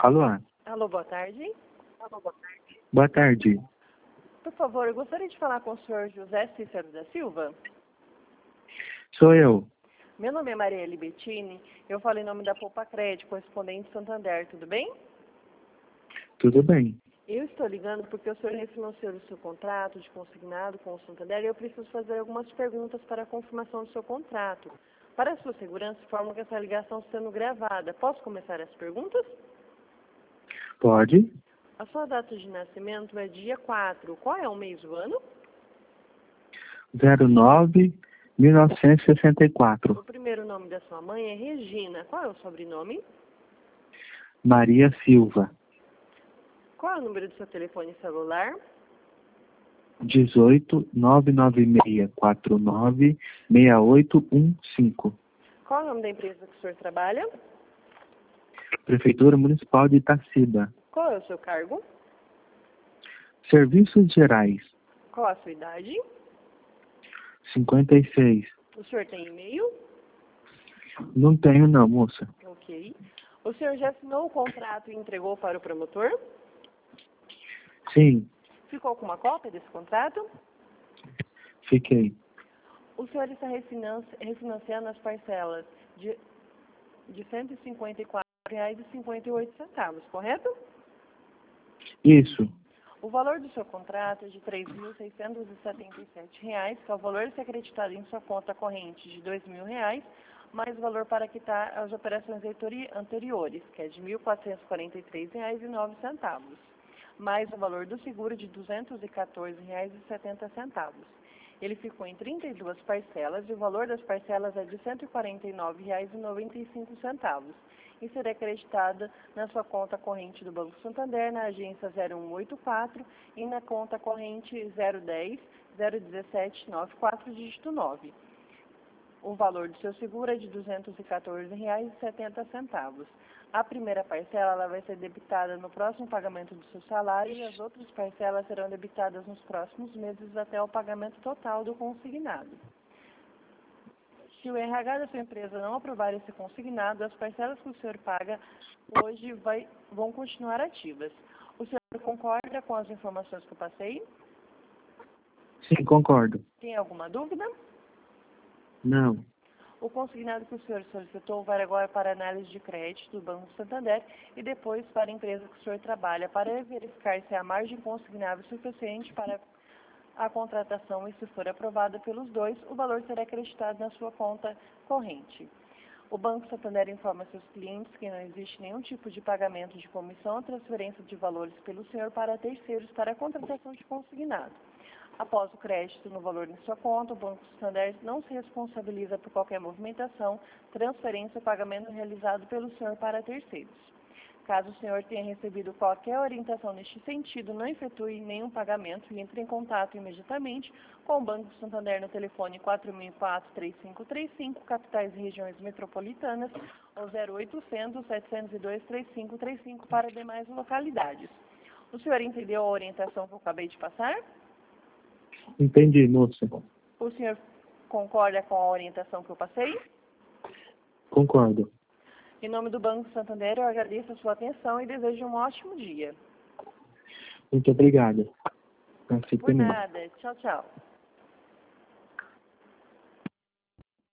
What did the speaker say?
Alô? Alô, boa tarde. Boa tarde. Por favor, eu gostaria de falar com o senhor José Cícero da Silva. Sou eu. Meu nome é Marielle Bettini, eu falo em nome da Poupa Crédito, correspondente Santander, tudo bem? Tudo bem. Eu estou ligando porque o senhor refinanciou o seu contrato de consignado com o Santander e eu preciso fazer algumas perguntas para a confirmação do seu contrato. Para a sua segurança, informo que essa ligação está sendo gravada. Posso começar as perguntas? Pode? A sua data de nascimento é dia 4. Qual é o mês do ano? 09-1964. O primeiro nome da sua mãe é Regina. Qual é o sobrenome? Maria Silva. Qual é o número do seu telefone celular? 18-99649-6815. Qual é o nome da empresa que o senhor trabalha? Prefeitura Municipal de Itacíba. Qual é o seu cargo? Serviços Gerais. Qual a sua idade? 56. O senhor tem e-mail? Não tenho não, moça. Ok. O senhor já assinou o contrato e entregou para o promotor? Sim, Ficou com uma cópia desse contrato? fiquei. O senhor está refinanciando as parcelas de R$ 154,58, correto? Isso. O valor do seu contrato é de R$ 3.677, que é o valor a ser acreditado em sua conta corrente de R$ 2.000, mais o valor para quitar as operações anteriores, que é de R$ 1.443,09, mais o valor do seguro de R$ 214,70. Ele ficou em 32 parcelas e o valor das parcelas é de R$ 149,95 e será acreditada na sua conta corrente do Banco Santander, na agência 0184 e na conta corrente 010 017 94 dígito 9. O valor do seu seguro é de R$ 214,70. A primeira parcela ela vai ser debitada no próximo pagamento do seu salário e as outras parcelas serão debitadas nos próximos meses até o pagamento total do consignado. Se o RH da sua empresa não aprovar esse consignado, as parcelas que o senhor paga hoje vão continuar ativas. O senhor concorda com as informações que eu passei? Sim, concordo. Tem alguma dúvida? Não. O consignado que o senhor solicitou vai agora para a análise de crédito do Banco Santander e depois para a empresa que o senhor trabalha, para verificar se a margem consignável é suficiente para a contratação e, se for aprovada pelos dois, o valor será acreditado na sua conta corrente. O Banco Santander informa seus clientes que não existe nenhum tipo de pagamento de comissão ou transferência de valores pelo senhor para terceiros para a contratação de consignado. Após o crédito no valor em sua conta, o Banco Santander não se responsabiliza por qualquer movimentação, transferência ou pagamento realizado pelo senhor para terceiros. Caso o senhor tenha recebido qualquer orientação neste sentido, não efetue nenhum pagamento e entre em contato imediatamente com o Banco Santander no telefone 4004-3535, capitais e regiões metropolitanas, ou 0800-702-3535 para demais localidades. O senhor entendeu a orientação que eu acabei de passar? Entendi, moça. O senhor concorda com a orientação que eu passei? Concordo. Em nome do Banco Santander, eu agradeço a sua atenção e desejo um ótimo dia. Muito obrigada. Por nada. Tchau, tchau.